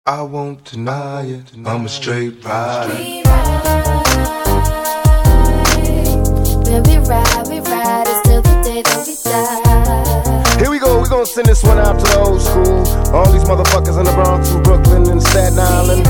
I won't deny it, I'm a straight rider. We ride, it's till the day that we die. Here we go, we gonna send this one out to the old school. All these motherfuckers in the Bronx and Brooklyn and Staten Island.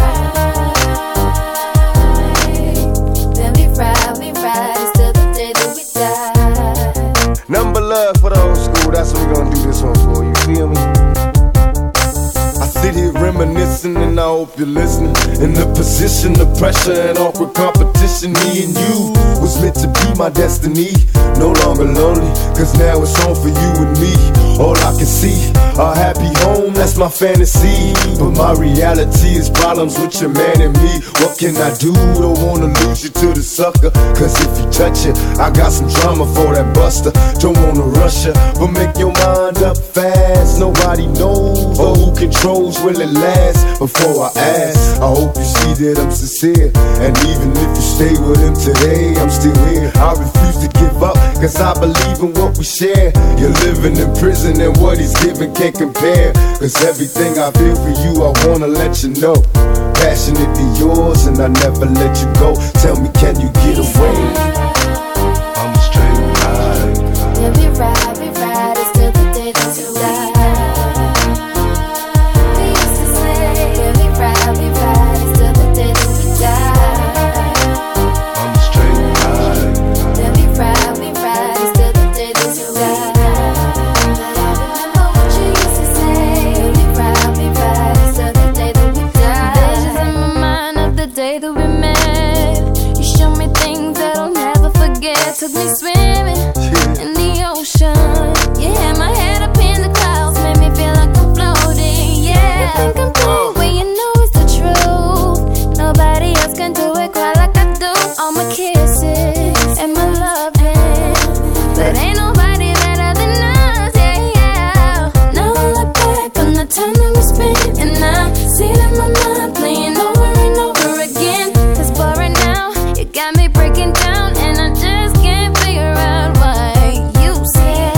We ride, it's till the day that we die. Number love for the old school, that's what we gonna do this one for, you feel me? I sit here reminiscing and I hope you're listening. In the position of pressure and awkward competition, me and you was meant to be my destiny. No longer lonely, cause now it's on for you and me. All I can see, a happy home, that's my fantasy. But my reality is problems with your man and me. What can I do? Don't wanna lose you to the sucker, cause if you touch it, I got some drama for that buster. Don't wanna rush you, but make your mind up fast. Nobody knows, or who controls, will it last? Before I ask, I hope you see that I'm sincere. And even if you stay with him today, I'm still here. I refuse to give up, cause I believe in what we share. You're living in prison and what he's giving can't compare. Cause everything I feel for you, I wanna let you know. Passionately yours and I never let you go. Tell me, can you get away? I'm a straight rider. We ride, it's till the day that we die. We used to say, we ride, it's till the day that we die. I'm a straight rider. We ride, it's till the day that we die. Remember what you used to say, we ride, it's till the day that we die. Visions in my mind of the day that we met. You showed me things that I'll never forget. Took me swimming in the ocean. You had my head up in the clouds, made me feel like I'm floating. Yeah, you think I'm playing, well you know it's the truth. Nobody else can do it quite like I do. All my kisses and my loving, but ain't nobody better than us. Yeah, yeah. Now I look back on the time that we spent, and I see that my mind playing over and over again. Cause for right now, you got me breaking down, and I just can't figure out why you said.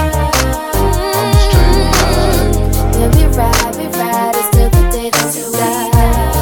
Yeah, we ride, it's till the day that we die.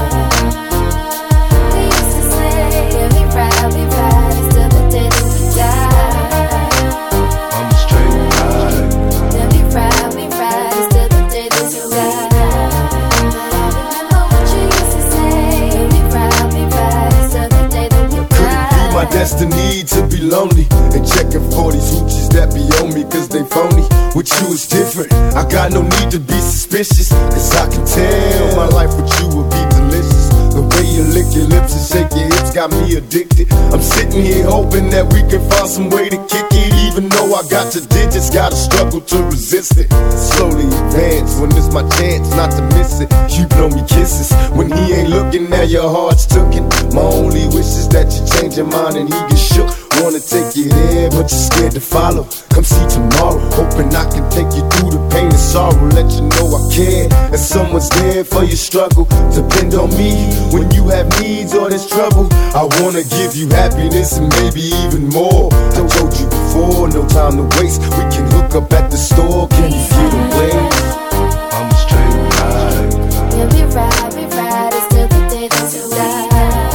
We used to say, yeah, we ride, it's till the day that we die. I'm a straight rider. Yeah, we ride, it's till the day that we die. Remember what you used to say, yeah, we ride, it's till the day that we Could it be my die. destiny to be lonely and checking for these hoochies that be on me cause they phony? With you it's different, I got no need to be suspicious, cause I can tell my life with you will be delicious. The way you lick your lips and shake your hips got me addicted. I'm sitting here hoping that we can find some way to kick it. Even though I got your digits, gotta struggle to resist it. Slowly advance when it's my chance not to miss it. You blow me kisses when he ain't looking, now your heart's took it. My only wish is that you change your mind and he get shook. Wanna take you there, but you're scared to follow. Come see tomorrow, hoping I can take you through the pain and sorrow. Let you know I care, and someone's there for your struggle. Depend on me when you have needs or there's trouble. I wanna give you happiness and maybe even more. I told you before, no time to waste. We can hook up at the store, can you get away? I'm a straight rider. Yeah, we ride, it's till the day that we die.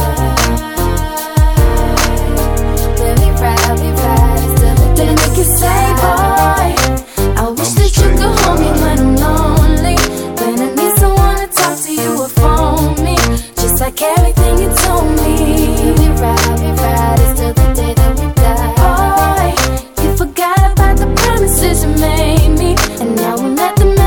Yeah, we ride, it's till the day that make you say, boy, I wish that you could hold me when I'm lonely, when I need someone to talk to you or phone me, just like everything you told me. Yeah, we ride, it's till the day that we die. Boy, you forgot about the promises you made me, and now we let them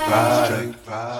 rider.